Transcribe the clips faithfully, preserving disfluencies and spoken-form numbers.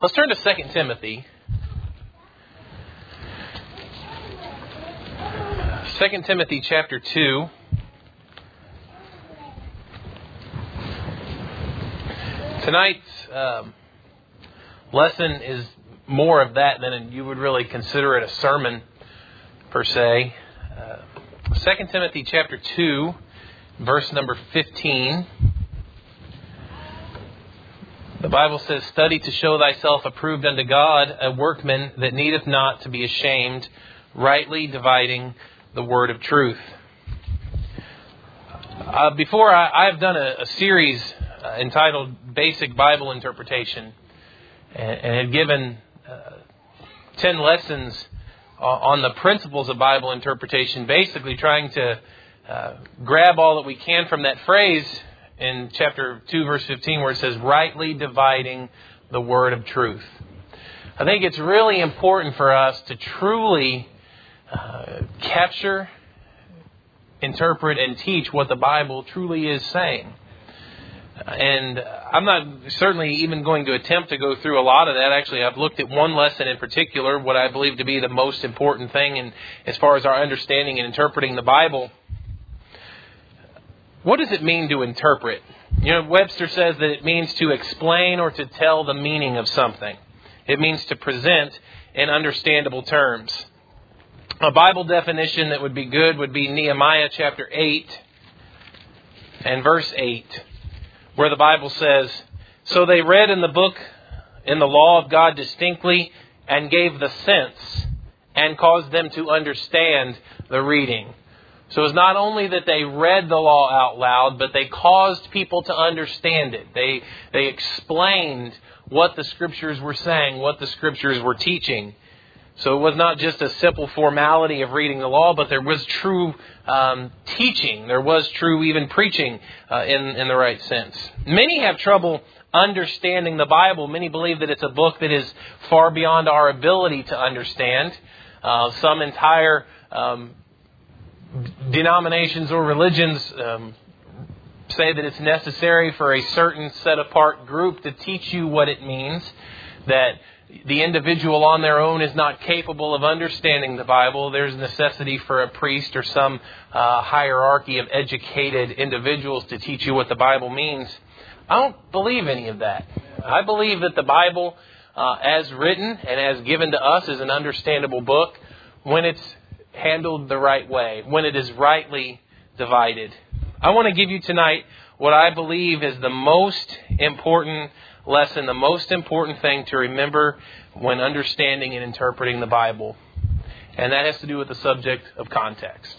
Let's turn to Second Timothy. Second Timothy chapter two. Tonight's um, lesson is more of that than you would really consider it a sermon per se. Uh, Second Timothy chapter two, verse number fifteen. The Bible says, "Study to show thyself approved unto God, a workman that needeth not to be ashamed, rightly dividing the word of truth." Uh, before, I, I've done a, a series uh, entitled Basic Bible Interpretation, and, and had given uh, ten lessons uh, on the principles of Bible interpretation, basically trying to uh, grab all that we can from that phrase in chapter two, verse fifteen, where it says, rightly dividing the word of truth. I think it's really important for us to truly uh, capture, interpret, and teach what the Bible truly is saying. And I'm not certainly even going to attempt to go through a lot of that. Actually, I've looked at one lesson in particular, what I believe to be the most important thing in, as far as our understanding and interpreting the Bible. What does it mean to interpret? You know, Webster says that it means to explain or to tell the meaning of something. It means to present in understandable terms. A Bible definition that would be good would be Nehemiah chapter eight and verse eight, where the Bible says, "So they read in the book, in the law of God distinctly, and gave the sense, and caused them to understand the reading." So it's not only that they read the law out loud, but they caused people to understand it. They they explained what the Scriptures were saying, what the Scriptures were teaching. So it was not just a simple formality of reading the law, but there was true um, teaching. There was true even preaching uh, in, in the right sense. Many have trouble understanding the Bible. Many believe that it's a book that is far beyond our ability to understand. Uh, some entire um denominations or religions um, say that it's necessary for a certain set apart group to teach you what it means, that the individual on their own is not capable of understanding the Bible. There's necessity for a priest or some uh, hierarchy of educated individuals to teach you what the Bible means. I don't believe any of that. I believe that the Bible, uh, as written and as given to us, is an understandable book when it's handled the right way, when it is rightly divided. I want to give you tonight what I believe is the most important lesson, the most important thing to remember when understanding and interpreting the Bible. And that has to do with the subject of context.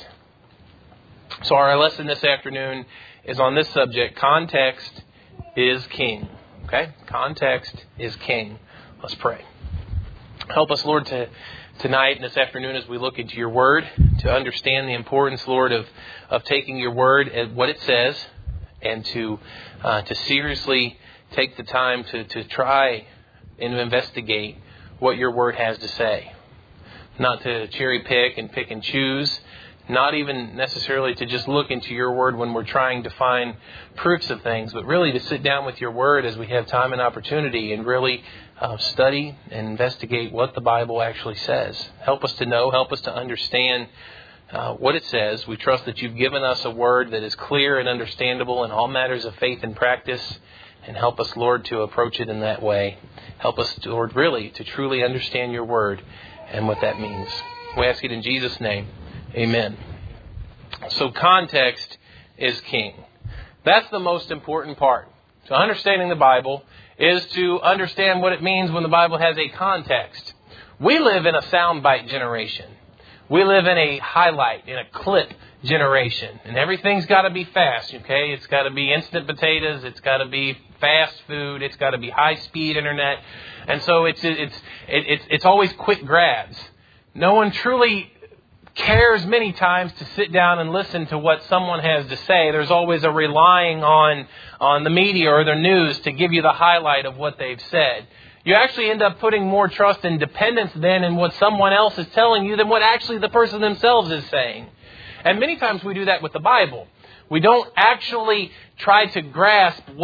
So our lesson this afternoon is on this subject. Context is king. Okay? Context is king. Let's pray. Help us, Lord, to tonight and this afternoon as we look into your word, to understand the importance, Lord, of, of taking your word at what it says, and to uh, to seriously take the time to, to try and investigate what your word has to say. Not to cherry pick and pick and choose, not even necessarily to just look into your word when we're trying to find proofs of things, but really to sit down with your word as we have time and opportunity and really uh, study and investigate what the Bible actually says. Help us to know, help us to understand uh, what it says. We trust that you've given us a word that is clear and understandable in all matters of faith and practice, and help us, Lord, to approach it in that way. Help us, Lord, really to truly understand your word and what that means. We ask it in Jesus' name. Amen. So context is king. That's the most important part. So understanding the Bible is to understand what it means when the Bible has a context. We live in a soundbite generation. We live in a highlight, in a clip generation. And everything's got to be fast, okay? It's got to be instant potatoes. It's got to be fast food. It's got to be high-speed internet. And so it's it's it's it's always quick grabs. No one truly cares many times to sit down and listen to what someone has to say. There's always a relying on on the media or the news to give you the highlight of what they've said. You actually end up putting more trust and dependence then in what someone else is telling you than what actually the person themselves is saying. And many times we do that with the Bible. We don't actually try to grasp what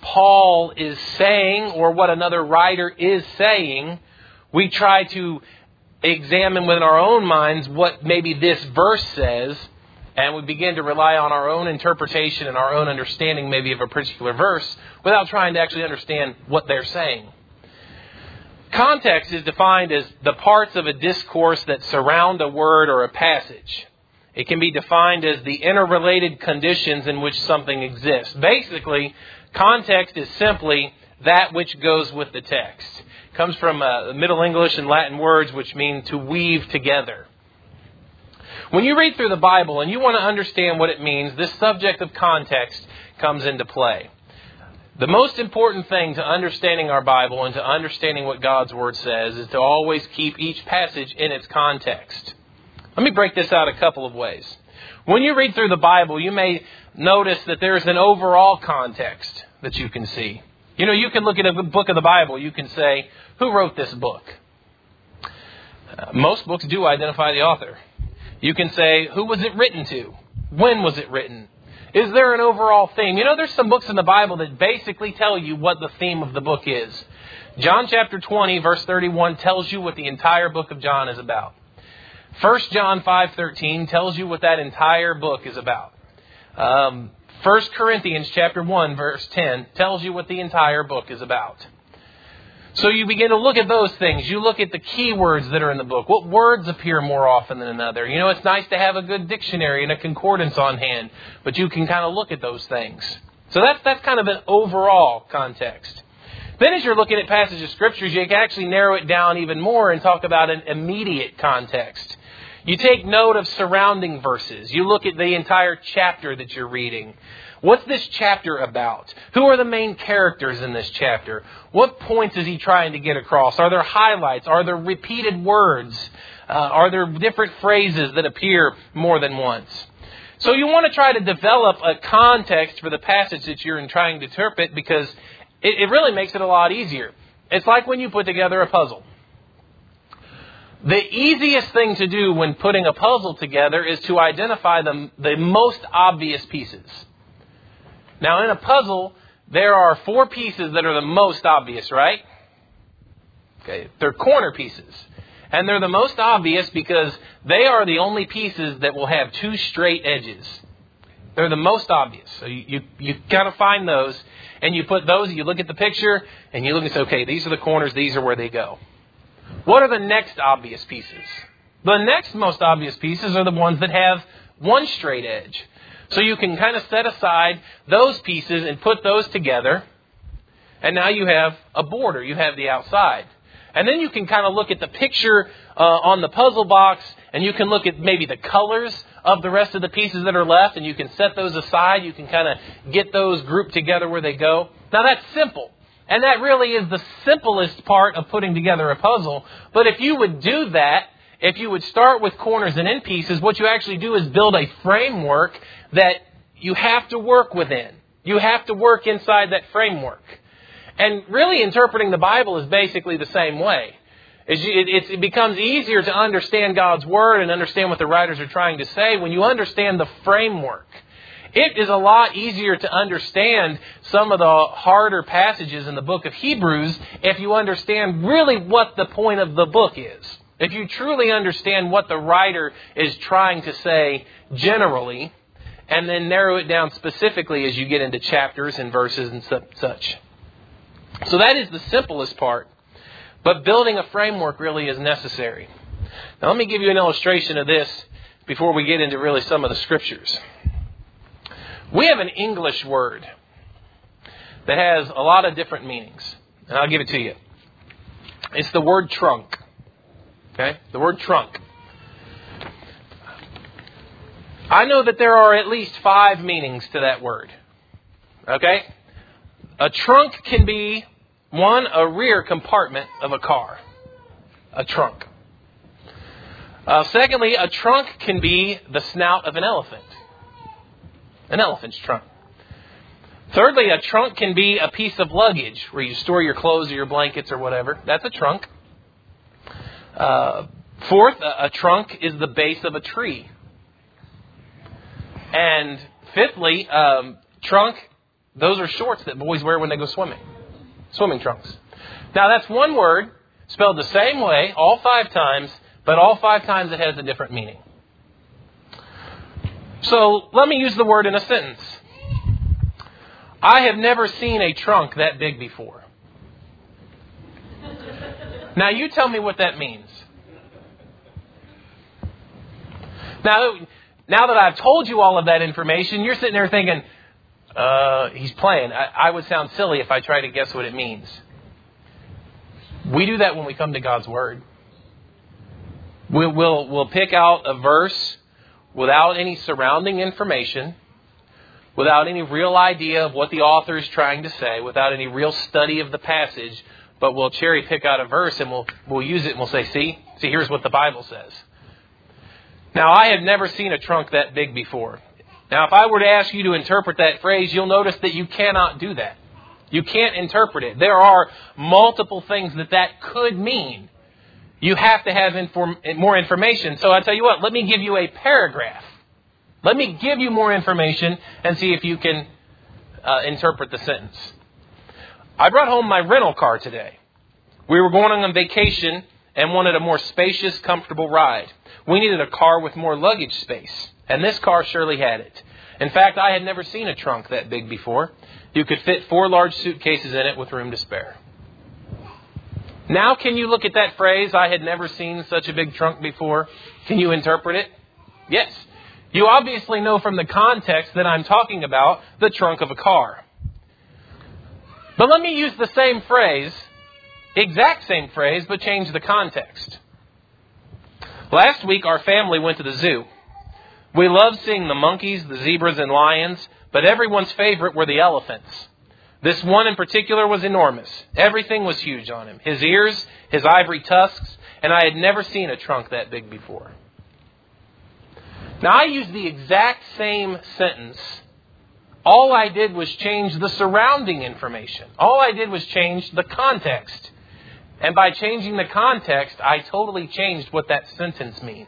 Paul is saying or what another writer is saying, we try to examine within our own minds what maybe this verse says, and we begin to rely on our own interpretation and our own understanding maybe of a particular verse without trying to actually understand what they're saying. Context is defined as the parts of a discourse that surround a word or a passage. It can be defined as the interrelated conditions in which something exists. Basically, context is simply that which goes with the text. It comes from uh, Middle English and Latin words which mean to weave together. When you read through the Bible and you want to understand what it means, this subject of context comes into play. The most important thing to understanding our Bible and to understanding what God's Word says is to always keep each passage in its context. Let me break this out a couple of ways. When you read through the Bible, you may notice that there's an overall context that you can see. You know, you can look at a book of the Bible, you can say, who wrote this book? Uh, most books do identify the author. You can say, who was it written to? When was it written? Is there an overall theme? You know, there's some books in the Bible that basically tell you what the theme of the book is. John chapter twenty, verse thirty-one tells you what the entire book of John is about. First John five thirteen tells you what that entire book is about. Um, First Corinthians chapter one, verse ten tells you what the entire book is about. So you begin to look at those things. You look at the key words that are in the book. What words appear more often than another? You know, it's nice to have a good dictionary and a concordance on hand, but you can kind of look at those things. So that's that's kind of an overall context. Then as you're looking at passages of Scriptures, you can actually narrow it down even more and talk about an immediate context. You take note of surrounding verses. You look at the entire chapter that you're reading. What's this chapter about? Who are the main characters in this chapter? What points is he trying to get across? Are there highlights? Are there repeated words? Uh, are there different phrases that appear more than once? So you want to try to develop a context for the passage that you're trying to interpret, because it, it really makes it a lot easier. It's like when you put together a puzzle. The easiest thing to do when putting a puzzle together is to identify the, the most obvious pieces. Now, in a puzzle, there are four pieces that are the most obvious, right? Okay, they're corner pieces. And they're the most obvious because they are the only pieces that will have two straight edges. They're the most obvious. So you, you, you got to find those, and you put those, you look at the picture, and you look and say, okay, these are the corners, these are where they go. What are the next obvious pieces? The next most obvious pieces are the ones that have one straight edge. So you can kind of set aside those pieces and put those together. And now you have a border. You have the outside. And then you can kind of look at the picture uh, on the puzzle box. And you can look at maybe the colors of the rest of the pieces that are left. And you can set those aside. You can kind of get those grouped together where they go. Now that's simple. And that really is the simplest part of putting together a puzzle. But if you would do that, if you would start with corners and end pieces, what you actually do is build a framework that you have to work within. You have to work inside that framework. And really interpreting the Bible is basically the same way. It becomes easier to understand God's Word and understand what the writers are trying to say when you understand the framework. It is a lot easier to understand some of the harder passages in the book of Hebrews if you understand really what the point of the book is. If you truly understand what the writer is trying to say generally, and then narrow it down specifically as you get into chapters and verses and such. So that is the simplest part. But building a framework really is necessary. Now let me give you an illustration of this before we get into really some of the scriptures. We have an English word that has a lot of different meanings. And I'll give it to you. It's the word trunk. Okay? The word trunk. I know that there are at least five meanings to that word. Okay? A trunk can be, one, a rear compartment of a car. A trunk. Uh, secondly, a trunk can be the snout of an elephant. An elephant's trunk. Thirdly, a trunk can be a piece of luggage where you store your clothes or your blankets or whatever. That's a trunk. Uh, fourth, a, a trunk is the base of a tree. And fifthly, um, trunk Those are shorts that boys wear when they go swimming. Swimming trunks. Now that's one word spelled the same way all five times, but all five times it has a different meaning. So let me use the word in a sentence. I have never seen a trunk that big before. Now you tell me what that means. Now, now that I've told you all of that information, you're sitting there thinking, uh, he's playing. I, I would sound silly if I try to guess what it means. We do that when we come to God's Word. We'll, we'll, we'll pick out a verse without any surrounding information, without any real idea of what the author is trying to say, without any real study of the passage, but we'll cherry pick out a verse and we'll, we'll use it and we'll say, see, see, here's what the Bible says. Now, I have never seen a trunk that big before. Now, if I were to ask you to interpret that phrase, you'll notice that you cannot do that. You can't interpret it. There are multiple things that that could mean. You have to have inform- more information. So I tell you what, let me give you a paragraph. Let me give you more information and see if you can uh, interpret the sentence. I brought home my rental car today. We were going on vacation and wanted a more spacious, comfortable ride. We needed a car with more luggage space, and this car surely had it. In fact, I had never seen a trunk that big before. You could fit four large suitcases in it with room to spare. Now, can you look at that phrase, I had never seen such a big trunk before? Can you interpret it? Yes. You obviously know from the context that I'm talking about the trunk of a car. But let me use the same phrase, exact same phrase, but change the context. Last week, our family went to the zoo. We loved seeing the monkeys, the zebras, and lions, but everyone's favorite were the elephants. This one in particular was enormous. Everything was huge on him. His ears, his ivory tusks, and I had never seen a trunk that big before. Now, I used the exact same sentence. All I did was change the surrounding information. All I did was change the context. And by changing the context, I totally changed what that sentence means.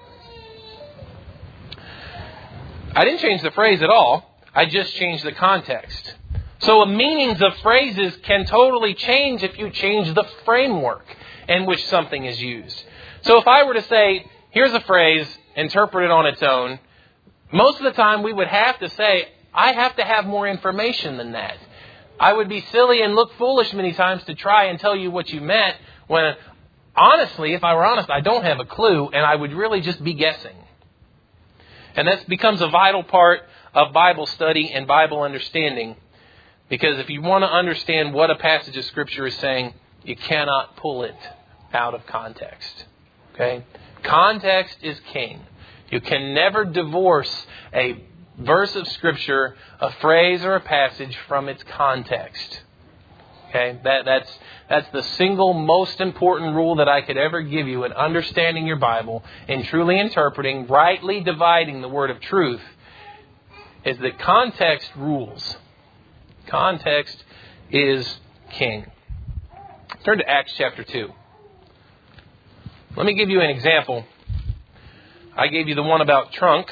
I didn't change the phrase at all. I just changed the context. So the meanings of phrases can totally change if you change the framework in which something is used. So if I were to say, here's a phrase, interpret it on its own, most of the time we would have to say, I have to have more information than that. I would be silly and look foolish many times to try and tell you what you meant when, honestly, if I were honest, I don't have a clue and I would really just be guessing. And that becomes a vital part of Bible study and Bible understanding. Because if you want to understand what a passage of Scripture is saying, you cannot pull it out of context. Okay? Context is king. You can never divorce a verse of Scripture, a phrase or a passage from its context. Okay? That, that's, that's the single most important rule that I could ever give you in understanding your Bible, in truly interpreting, rightly dividing the word of truth, is that context rules. Context is king. Turn to Acts chapter two. Let me give you an example. I gave you the one about trunk.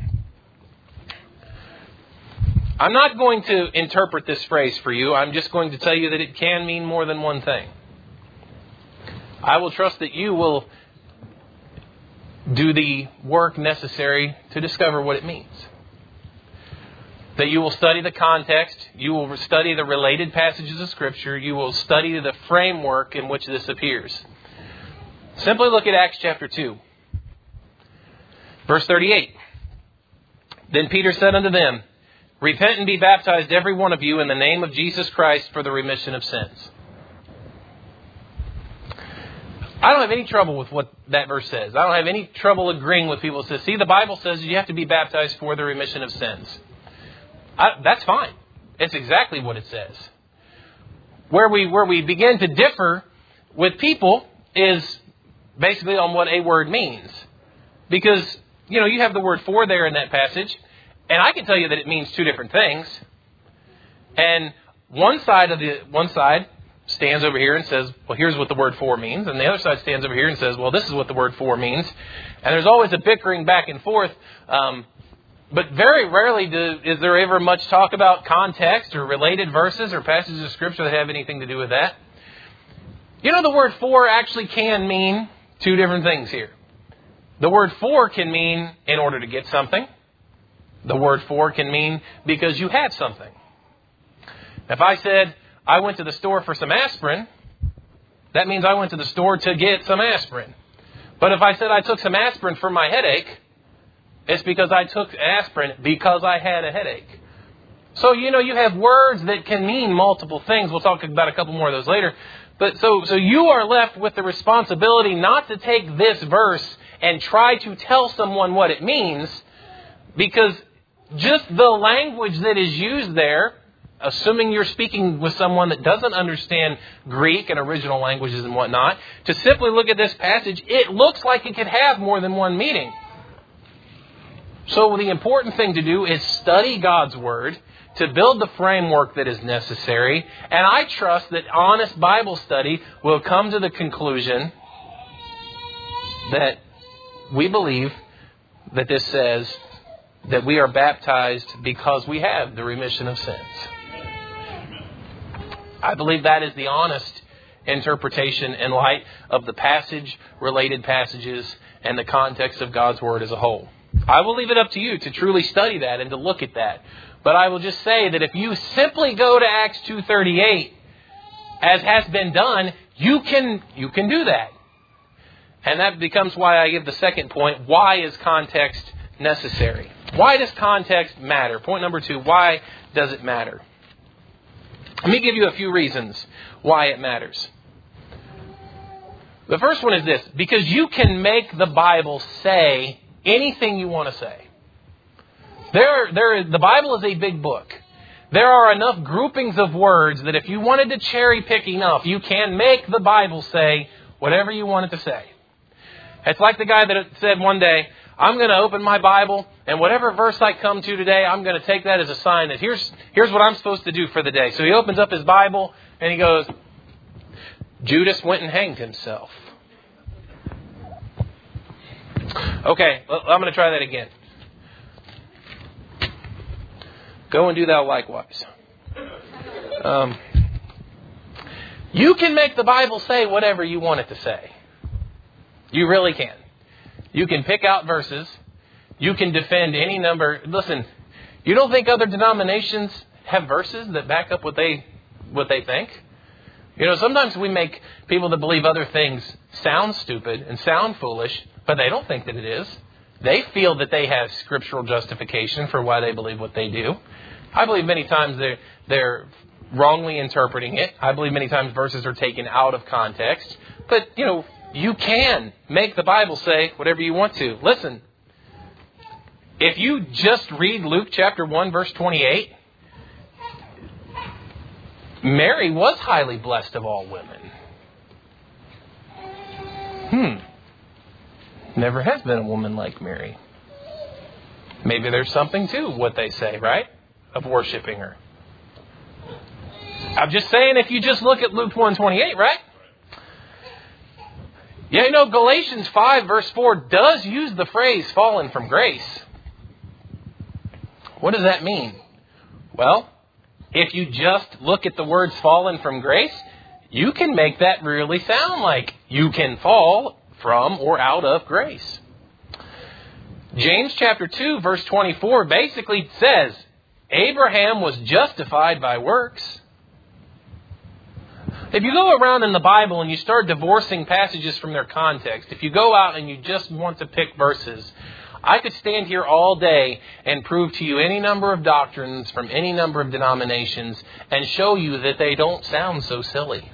I'm not going to interpret this phrase for you. I'm just going to tell you that it can mean more than one thing. I will trust that you will do the work necessary to discover what it means. That you will study the context, you will study the related passages of Scripture, you will study the framework in which this appears. Simply look at Acts chapter two. Verse thirty-eight. Then Peter said unto them, Repent and be baptized every one of you in the name of Jesus Christ for the remission of sins. I don't have any trouble with what that verse says. I don't have any trouble agreeing with people who say, see, the Bible says you have to be baptized for the remission of sins. I, that's fine. It's exactly what it says. Where we where we begin to differ with people is basically on what a word means. Because, you know, you have the word for there in that passage, and I can tell you that it means two different things. And one side of the one side stands over here and says, well, here's what the word for means. And the other side stands over here and says, well, this is what the word for means. And there's always a bickering back and forth. Um, but very rarely do, is there ever much talk about context or related verses or passages of Scripture that have anything to do with that. You know, the word for actually can mean two different things here. The word for can mean in order to get something. The word for can mean because you have something. If I said, I went to the store for some aspirin, that means I went to the store to get some aspirin. But if I said I took some aspirin for my headache, it's because I took aspirin because I had a headache. So, you know, you have words that can mean multiple things. We'll talk about a couple more of those later. But so, so you are left with the responsibility not to take this verse and try to tell someone what it means, because just the language that is used there, assuming you're speaking with someone that doesn't understand Greek and original languages and whatnot, to simply look at this passage, it looks like it could have more than one meaning. So the important thing to do is study God's Word to build the framework that is necessary. And I trust that honest Bible study will come to the conclusion that we believe that this says that we are baptized because we have the remission of sins. I believe that is the honest interpretation in light of the passage, related passages, and the context of God's Word as a whole. I will leave it up to you to truly study that and to look at that. But I will just say that if you simply go to Acts two thirty-eight, as has been done, you can you can do that. And that becomes why I give the second point. Why is context necessary? Why does context matter? Point number two, why does it matter? Let me give you a few reasons why it matters. The first one is this: because you can make the Bible say anything you want to say. There, there, the Bible is a big book. There are enough groupings of words that if you wanted to cherry pick enough, you can make the Bible say whatever you want it to say. It's like the guy that said one day, I'm going to open my Bible, and whatever verse I come to today, I'm going to take that as a sign that here's, here's what I'm supposed to do for the day. So he opens up his Bible, and he goes, Judas went and hanged himself. Okay, I'm going to try that again. Go and do thou likewise. Um, you can make the Bible say whatever you want it to say. You really can. You can pick out verses. You can defend any number. Listen, you don't think other denominations have verses that back up what they what they think? You know, sometimes we make people that believe other things sound stupid and sound foolish, but they don't think that it is. They feel that they have scriptural justification for why they believe what they do. I believe many times they're, they're wrongly interpreting it. I believe many times verses are taken out of context. But, you know, you can make the Bible say whatever you want to. Listen, if you just read Luke chapter one, verse twenty-eight, Mary was highly blessed of all women. Hmm. Never has been a woman like Mary. Maybe there's something to what they say, right? Of worshiping her. I'm just saying, if you just look at Luke one twenty-eight, right? Yeah, you know, Galatians five verse four does use the phrase fallen from grace. What does that mean? Well, if you just look at the words fallen from grace, you can make that really sound like you can fall from or out of grace. James chapter two verse twenty-four basically says, Abraham was justified by works. If you go around in the Bible and you start divorcing passages from their context, if you go out and you just want to pick verses, I could stand here all day and prove to you any number of doctrines from any number of denominations and show you that they don't sound so silly.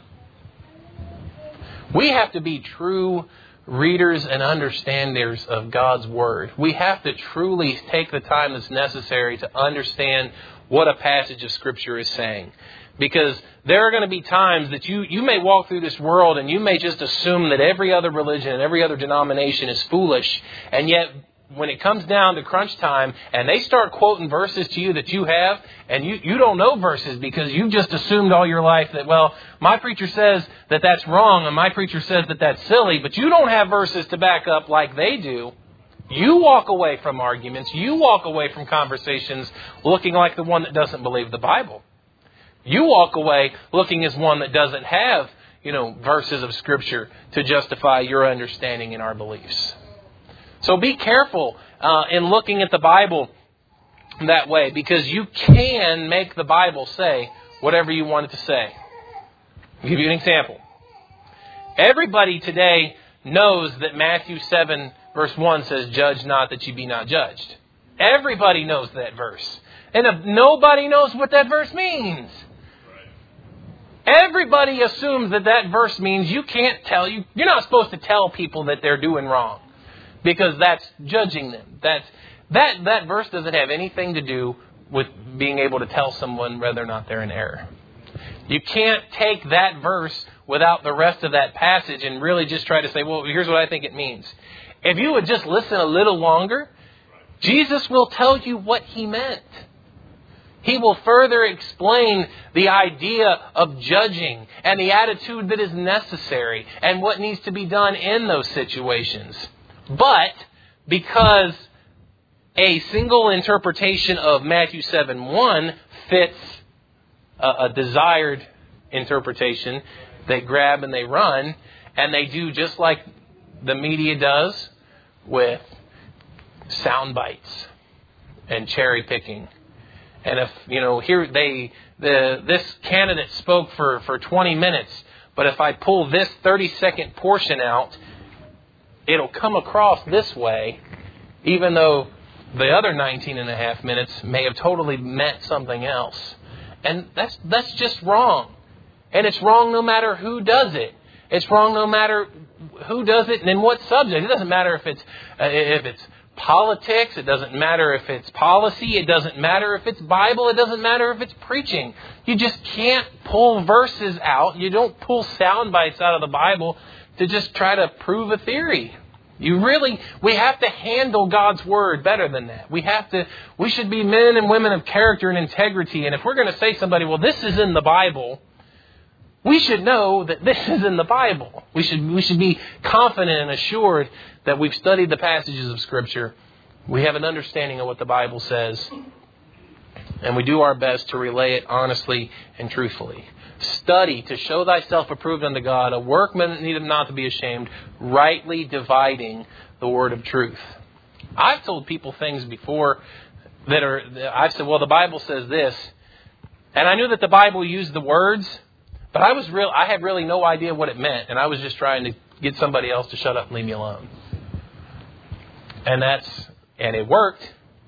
We have to be true readers and understanders of God's Word. We have to truly take the time that's necessary to understand what a passage of Scripture is saying. Because there are going to be times that you, you may walk through this world and you may just assume that every other religion and every other denomination is foolish. And yet, when it comes down to crunch time and they start quoting verses to you that you have, and you, you don't know verses because you've just assumed all your life that, well, my preacher says that that's wrong and my preacher says that that's silly, but you don't have verses to back up like they do, You walk away from arguments. You walk away from conversations looking like the one that doesn't believe the Bible. You walk away looking as one that doesn't have, you know, verses of Scripture to justify your understanding and our beliefs. So be careful uh, in looking at the Bible that way, because you can make the Bible say whatever you want it to say. I'll give you an example. Everybody today knows that Matthew seven verse one says, "Judge not that ye be not judged." Everybody knows that verse. And if nobody knows what that verse means. Everybody assumes that that verse means you can't tell you. You're not supposed to tell people that they're doing wrong, because that's judging them. That's that that verse doesn't have anything to do with being able to tell someone whether or not they're in error. You can't take that verse without the rest of that passage and really just try to say, well, here's what I think it means. If you would just listen a little longer, Jesus will tell you what he meant. He will further explain the idea of judging and the attitude that is necessary and what needs to be done in those situations. But because a single interpretation of Matthew seven one fits a, a desired interpretation, they grab and they run, and they do just like the media does with sound bites and cherry picking. And if, you know, here they, the, this candidate spoke for, for twenty minutes, but if I pull this thirty second portion out, it'll come across this way, even though the other nineteen and a half minutes may have totally meant something else. And that's, that's just wrong. And it's wrong no matter who does it. It's wrong no matter who does it and in what subject. It doesn't matter if it's, uh, if it's politics. It doesn't matter if it's policy. It doesn't matter if it's Bible. It doesn't matter if it's preaching. You just can't pull verses out. You don't pull sound bites out of the Bible to just try to prove a theory. You really, we have to handle God's Word better than that. We have to, we should be men and women of character and integrity. And if we're going to say to somebody, well, this is in the Bible, we should know that this is in the Bible. We should we should be confident and assured that we've studied the passages of Scripture. We have an understanding of what the Bible says. And we do our best to relay it honestly and truthfully. Study to show thyself approved unto God, a workman that needeth not to be ashamed, rightly dividing the word of truth. I've told people things before that are, I've said, well, the Bible says this. And I knew that the Bible used the words, but I was real. I had really no idea what it meant, and I was just trying to get somebody else to shut up and leave me alone. And that's and it worked,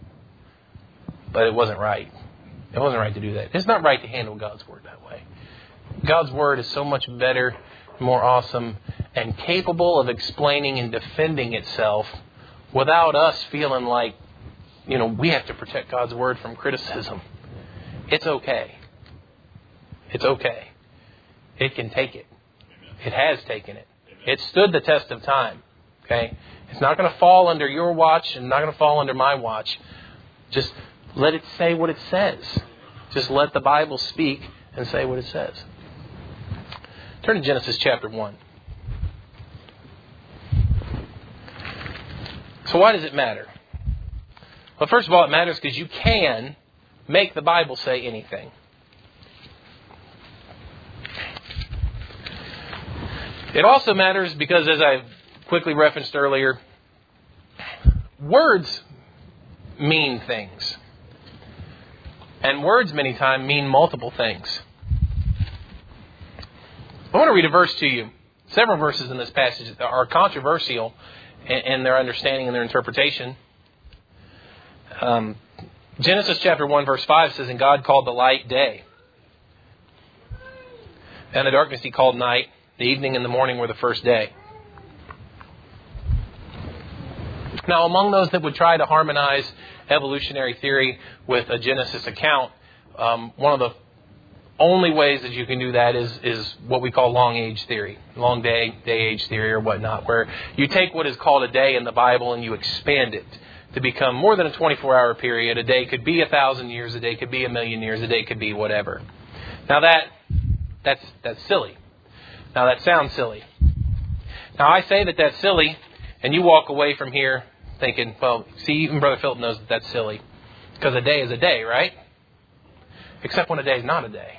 but it wasn't right. It wasn't right to do that. It's not right to handle God's Word that way. God's Word is so much better, more awesome, and capable of explaining and defending itself without us feeling like, you know, we have to protect God's Word from criticism. It's okay. It's okay. It can take it. It has taken it. It stood the test of time. Okay? It's not going to fall under your watch and not going to fall under my watch. Just let it say what it says. Just let the Bible speak and say what it says. Turn to Genesis chapter one. So why does it matter? Well, first of all, it matters because you can make the Bible say anything. It also matters because, as I quickly referenced earlier, words mean things. And words many times mean multiple things. I want to read a verse to you. Several verses in this passage that are controversial in their understanding and their interpretation. Um, Genesis chapter one verse five says, "And God called the light day, and the darkness he called night. The evening and the morning were the first day." Now, among those that would try to harmonize evolutionary theory with a Genesis account, um, one of the only ways that you can do that is, is what we call long age theory, long day, day age theory or whatnot, where you take what is called a day in the Bible and you expand it to become more than a twenty-four hour period. A day could be a thousand years, a day could be a million years, a day could be whatever. Now that that's that's silly. Now that sounds silly. Now I say that that's silly, and you walk away from here thinking, well, see, even Brother Philip knows that that's silly. Because a day is a day, right? Except when a day is not a day.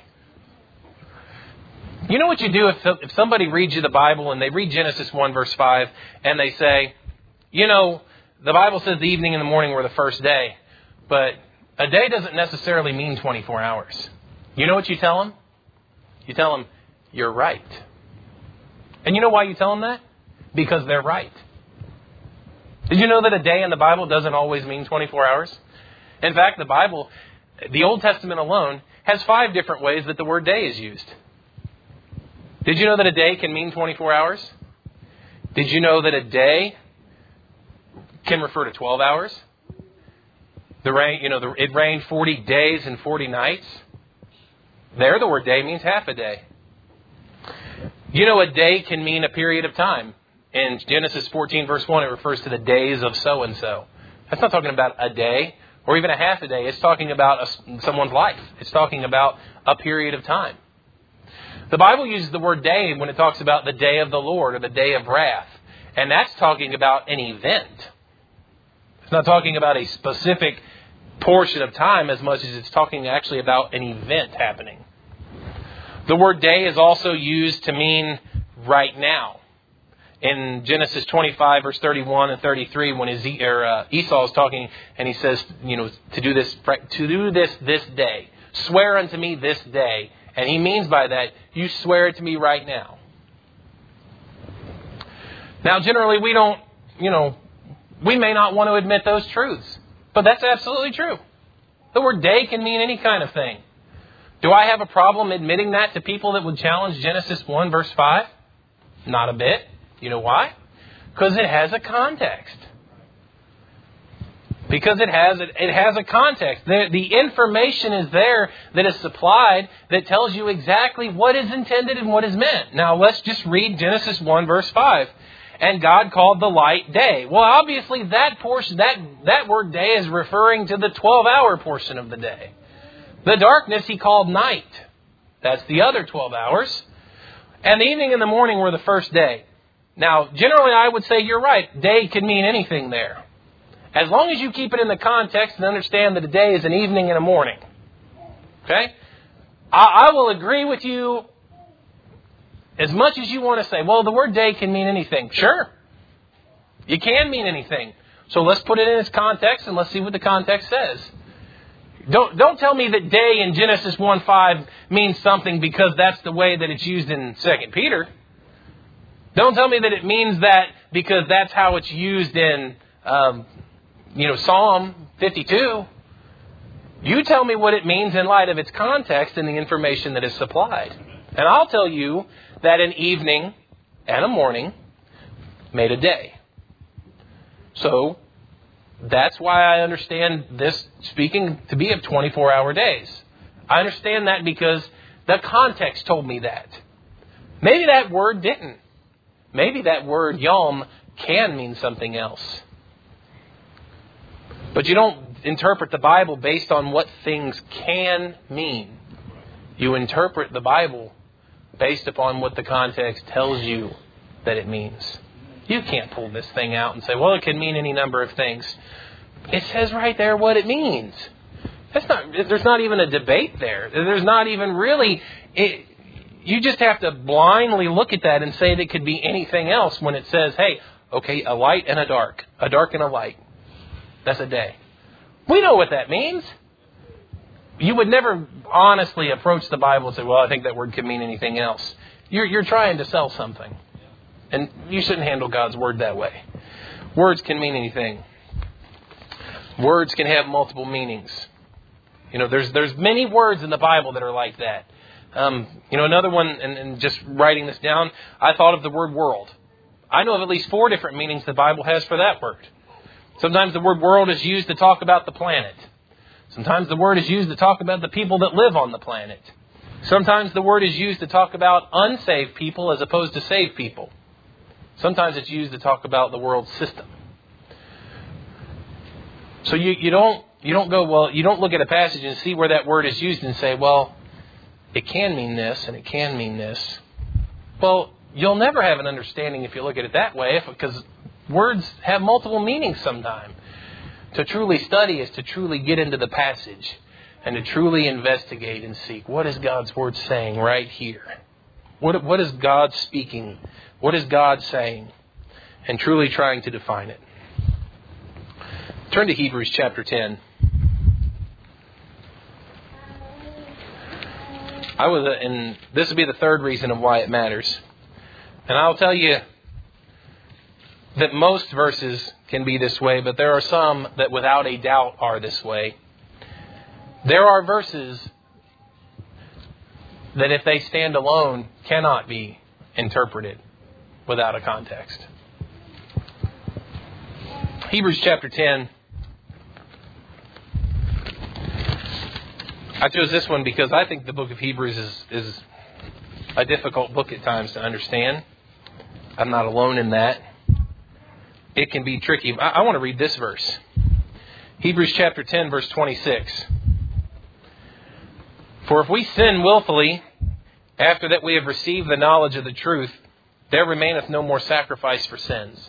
You know what you do if, if somebody reads you the Bible and they read Genesis one verse five and they say, you know, the Bible says the evening and the morning were the first day, but a day doesn't necessarily mean twenty-four hours. You know what you tell them? You tell them, you're right. And you know why you tell them that? Because they're right. Did you know that a day in the Bible doesn't always mean twenty-four hours? In fact, the Bible, the Old Testament alone, has five different ways that the word day is used. Did you know that a day can mean twenty-four hours? Did you know that a day can refer to twelve hours? The rain, you know, the, it rained forty days and forty nights. There, the word day means half a day. You know, a day can mean a period of time. In Genesis fourteen, verse one, it refers to the days of so-and-so. That's not talking about a day or even a half a day. It's talking about a, someone's life. It's talking about a period of time. The Bible uses the word day when it talks about the day of the Lord or the day of wrath. And that's talking about an event. It's not talking about a specific portion of time as much as it's talking actually about an event happening. The word day is also used to mean right now. In Genesis twenty-five, verse thirty-one and thirty-three, when Eze- or, uh, Esau is talking and he says, you know, to do this, to do this this day, swear unto me this day. And he means by that, you swear it to me right now. Now, generally, we don't, you know, we may not want to admit those truths. But that's absolutely true. The word day can mean any kind of thing. Do I have a problem admitting that to people that would challenge Genesis one, verse five? Not a bit. You know why? Because it has a context. Because it has it, it has a context. The, the information is there that is supplied that tells you exactly what is intended and what is meant. Now let's just read Genesis one verse five. And God called the light day. Well, obviously that portion, that, that word day is referring to the twelve-hour portion of the day. The darkness he called night. That's the other twelve hours. And the evening and the morning were the first day. Now, generally I would say you're right. Day can mean anything there. As long as you keep it in the context and understand that a day is an evening and a morning. Okay? I, I will agree with you as much as you want to say, well, the word day can mean anything. Sure. It can mean anything. So let's put it in its context and let's see what the context says. Don't, don't tell me that day in Genesis one five means something because that's the way that it's used in Second Peter. Don't tell me that it means that because that's how it's used in um, you know, Psalm fifty-two. You tell me what it means in light of its context and the information that is supplied. And I'll tell you that an evening and a morning made a day. So that's why I understand this speaking to be of twenty-four hour days. I understand that because the context told me that. Maybe that word didn't. Maybe that word yom can mean something else. But you don't interpret the Bible based on what things can mean. You interpret the Bible based upon what the context tells you that it means. You can't pull this thing out and say, well, it can mean any number of things. It says right there what it means. That's not. There's not even a debate there. There's not even really... It, you just have to blindly look at that and say that it could be anything else when it says, hey, okay, a light and a dark. A dark and a light. That's a day. We know what that means. You would never honestly approach the Bible and say, well, I think that word could mean anything else. You're, you're trying to sell something. And you shouldn't handle God's word that way. Words can mean anything. Words can have multiple meanings. You know, there's there's many words in the Bible that are like that. Um, you know, another one, and, and just writing this down, I thought of the word world. I know of at least four different meanings the Bible has for that word. Sometimes the word world is used to talk about the planet. Sometimes the word is used to talk about the people that live on the planet. Sometimes the word is used to talk about unsaved people as opposed to saved people. Sometimes it's used to talk about the world system. So you, you don't you don't go, well, you don't look at a passage and see where that word is used and say, well, it can mean this and it can mean this. Well, you'll never have an understanding if you look at it that way, if, because words have multiple meanings sometimes. To truly study is to truly get into the passage and to truly investigate and seek. What is God's Word saying right here? What, what is God speaking? What is God saying? And truly trying to define it. Turn to Hebrews chapter ten. I was, and this will be the third reason of why it matters. And I'll tell you that most verses can be this way, but there are some that without a doubt are this way. There are verses that if they stand alone cannot be interpreted without a context. Hebrews chapter ten. I chose this one because I think the book of Hebrews is, is a difficult book at times to understand. I'm not alone in that. It can be tricky. I, I want to read this verse. Hebrews chapter ten, verse twenty-six. For if we sin willfully, after that we have received the knowledge of the truth, there remaineth no more sacrifice for sins.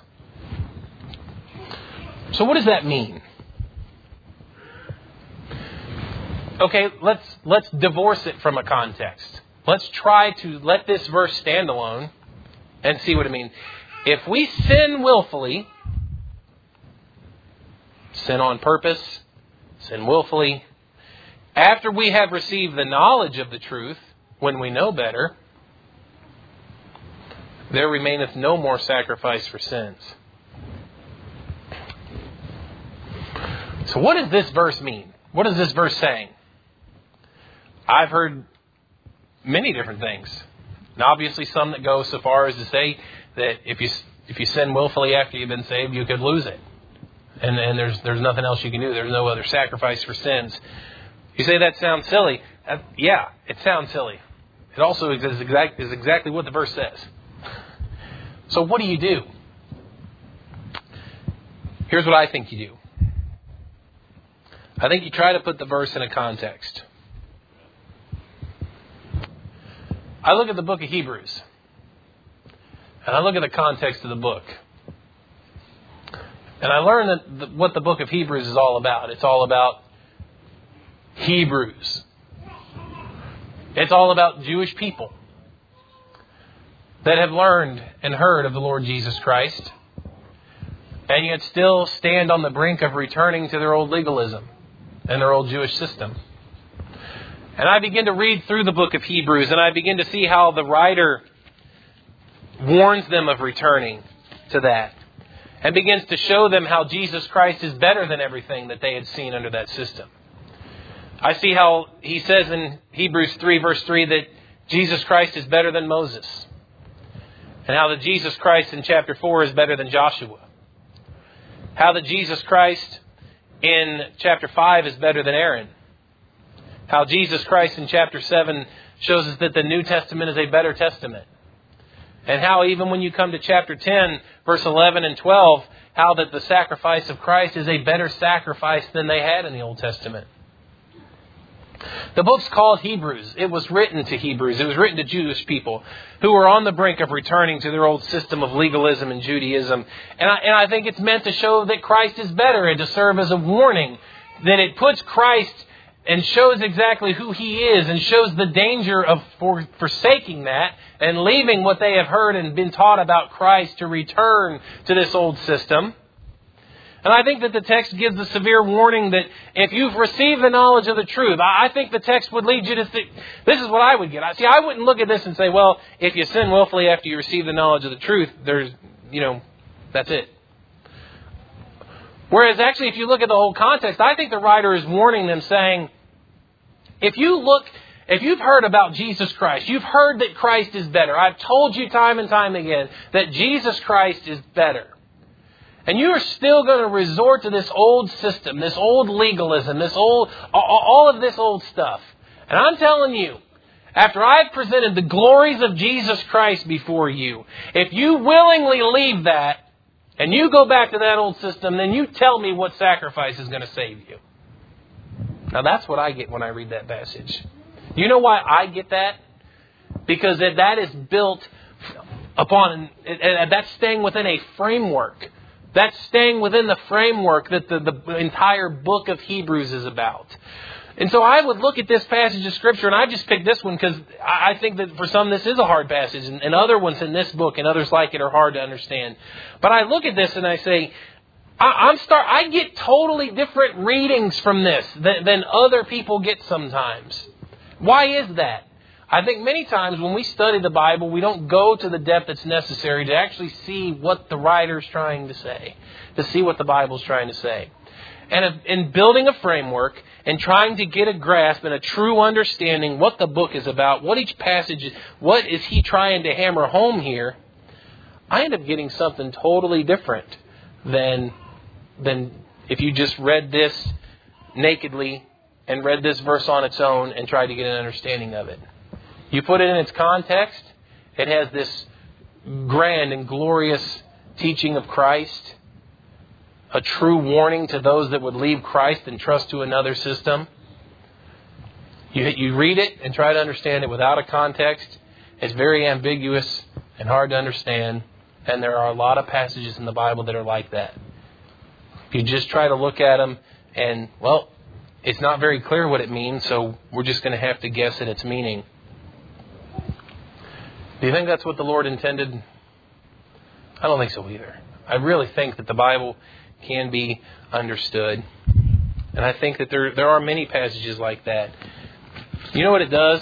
So what does that mean? Okay, let's let's divorce it from a context. Let's try to let this verse stand alone and see what it means. If we sin willfully, sin on purpose, sin willfully, after we have received the knowledge of the truth, when we know better, there remaineth no more sacrifice for sins. So what does this verse mean? What is this verse saying? I've heard many different things. And obviously some that go so far as to say that if you if you sin willfully after you've been saved, you could lose it. And, and there's there's nothing else you can do. There's no other sacrifice for sins. You say that sounds silly. Uh, yeah, it sounds silly. It also is, exact, is exactly what the verse says. So what do you do? Here's what I think you do. I think you try to put the verse in a context. I look at the book of Hebrews, and I look at the context of the book. And I learn that the, what the book of Hebrews is all about. It's all about Hebrews. It's all about Jewish people that have learned and heard of the Lord Jesus Christ, and yet still stand on the brink of returning to their old legalism and their old Jewish system. And I begin to read through the book of Hebrews, and I begin to see how the writer warns them of returning to that, and begins to show them how Jesus Christ is better than everything that they had seen under that system. I see how he says in Hebrews three, verse three, that Jesus Christ is better than Moses, and how that Jesus Christ in chapter four is better than Joshua. How that Jesus Christ in chapter five is better than Aaron. How Jesus Christ in chapter seven shows us that the New Testament is a better testament. And how even when you come to chapter ten, verse eleven and twelve, how that the sacrifice of Christ is a better sacrifice than they had in the Old Testament. The book's called Hebrews. It was written to Hebrews. It was written to Jewish people who were on the brink of returning to their old system of legalism and Judaism. And I, and I think it's meant to show that Christ is better and to serve as a warning that it puts Christ and shows exactly who He is and shows the danger of for, forsaking that and leaving what they have heard and been taught about Christ to return to this old system. And I think that the text gives a severe warning that if you've received the knowledge of the truth, I think the text would lead you to think, this is what I would get. See, I wouldn't look at this and say, well, if you sin willfully after you receive the knowledge of the truth, there's, you know, that's it. Whereas actually, if you look at the whole context, I think the writer is warning them saying, if you look, if you've heard about Jesus Christ, you've heard that Christ is better. I've told you time and time again that Jesus Christ is better. And you are still going to resort to this old system, this old legalism, this old, all of this old stuff. And I'm telling you, after I've presented the glories of Jesus Christ before you, if you willingly leave that and you go back to that old system, then you tell me what sacrifice is going to save you. Now that's what I get when I read that passage. You know why I get that? Because that is built upon, that's staying within a framework That's staying within the framework that the, the entire book of Hebrews is about. And so I would look at this passage of Scripture, and I just picked this one because I think that for some this is a hard passage, and, and other ones in this book and others like it are hard to understand. But I look at this and I say, I, I'm start. I get totally different readings from this than, than other people get sometimes. Why is that? I think many times when we study the Bible, we don't go to the depth that's necessary to actually see what the writer's trying to say, to see what the Bible's trying to say. And in building a framework and trying to get a grasp and a true understanding what the book is about, what each passage is, what is he trying to hammer home here, I end up getting something totally different than, than if you just read this nakedly and read this verse on its own and tried to get an understanding of it. You put it in its context, it has this grand and glorious teaching of Christ, a true warning to those that would leave Christ and trust to another system. You, you read it and try to understand it without a context. It's very ambiguous and hard to understand. And there are a lot of passages in the Bible that are like that. If you just try to look at them and, well, it's not very clear what it means, so we're just going to have to guess at its meaning. Do you think that's what the Lord intended? I don't think so either. I really think that the Bible can be understood. And I think that there there are many passages like that. You know what it does?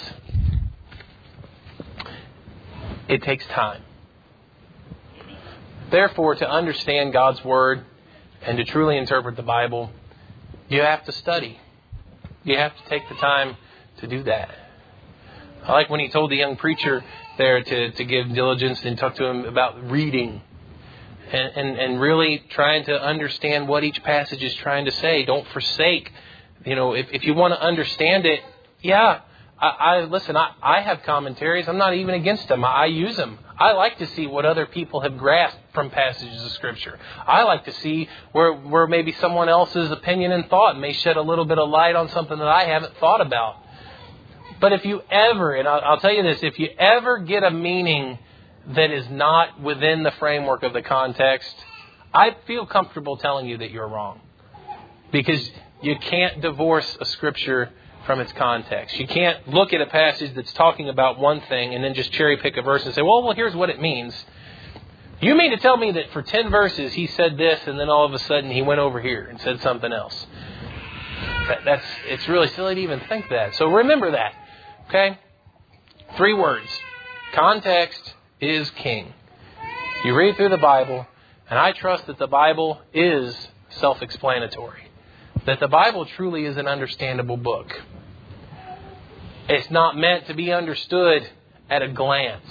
It takes time. Therefore, to understand God's Word and to truly interpret the Bible, you have to study. You have to take the time to do that. I like when he told the young preacher there to, to give diligence and talk to him about reading. And, and, and really trying to understand what each passage is trying to say. Don't forsake. You know, if, if you want to understand it, yeah, I, I listen, I, I have commentaries. I'm not even against them. I, I use them. I like to see what other people have grasped from passages of Scripture. I like to see where, where maybe someone else's opinion and thought may shed a little bit of light on something that I haven't thought about. But if you ever, and I'll, I'll tell you this, if you ever get a meaning that is not within the framework of the context, I feel comfortable telling you that you're wrong. Because you can't divorce a Scripture from its context. You can't look at a passage that's talking about one thing and then just cherry pick a verse and say, well, well, here's what it means. You mean to tell me that for ten verses he said this and then all of a sudden he went over here and said something else? That, that's it's really silly to even think that. So remember that. Okay? Three words. Context is king. You read through the Bible, and I trust that the Bible is self-explanatory. That the Bible truly is an understandable book. It's not meant to be understood at a glance.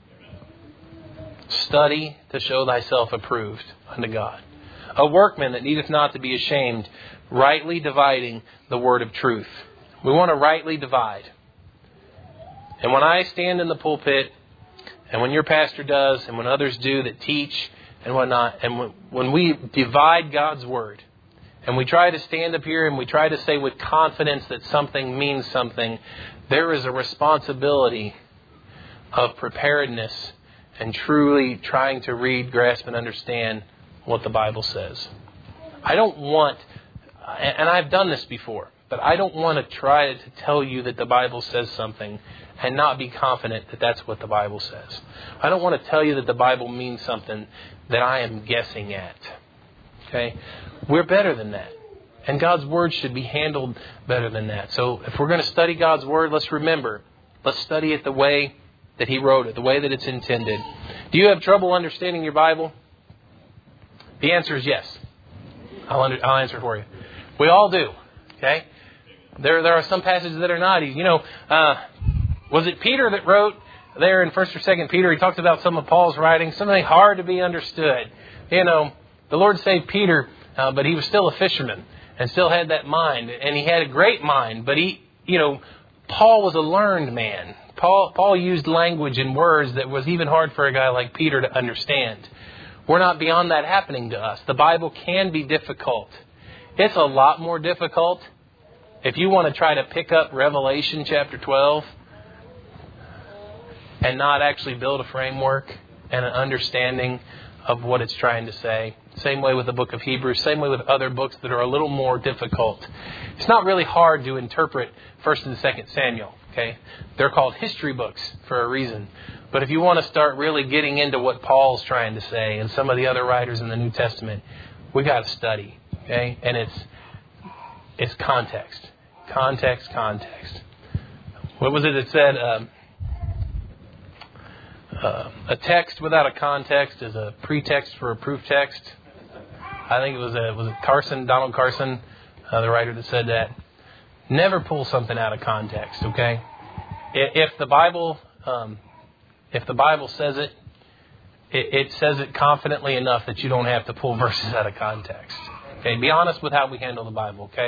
Study to show thyself approved unto God. A workman that needeth not to be ashamed, rightly dividing the word of truth. We want to rightly divide. And when I stand in the pulpit, and when your pastor does, and when others do that teach and whatnot, and when we divide God's Word, and we try to stand up here and we try to say with confidence that something means something, there is a responsibility of preparedness and truly trying to read, grasp, and understand what the Bible says. I don't want, and I've done this before, but I don't want to try to tell you that the Bible says something and not be confident that that's what the Bible says. I don't want to tell you that the Bible means something that I am guessing at. Okay? We're better than that. And God's Word should be handled better than that. So if we're going to study God's Word, let's remember, let's study it the way that He wrote it, the way that it's intended. Do you have trouble understanding your Bible? The answer is yes. I'll, under, I'll answer for you. We all do. Okay? There, there are some passages that are not easy. You know, uh, was it Peter that wrote there in First or Second Peter? He talked about some of Paul's writings, something hard to be understood. You know, the Lord saved Peter, uh, but he was still a fisherman and still had that mind, and he had a great mind. But he, you know, Paul was a learned man. Paul, Paul used language and words that was even hard for a guy like Peter to understand. We're not beyond that happening to us. The Bible can be difficult. It's a lot more difficult if you want to try to pick up Revelation chapter twelve and not actually build a framework and an understanding of what it's trying to say. Same way with the book of Hebrews. Same way with other books that are a little more difficult. It's not really hard to interpret First and Second Samuel. Okay, they're called history books for a reason. But if you want to start really getting into what Paul's trying to say and some of the other writers in the New Testament, we got to study. Okay, and it's it's context, context, context. What was it that said? Um, uh, a text without a context is a pretext for a proof text. I think it was a, was it Carson, Donald Carson, uh, the writer that said that. Never pull something out of context. Okay, if the Bible, um, if the Bible says it, it, it says it confidently enough that you don't have to pull verses out of context. Okay, be honest with how we handle the Bible. Okay.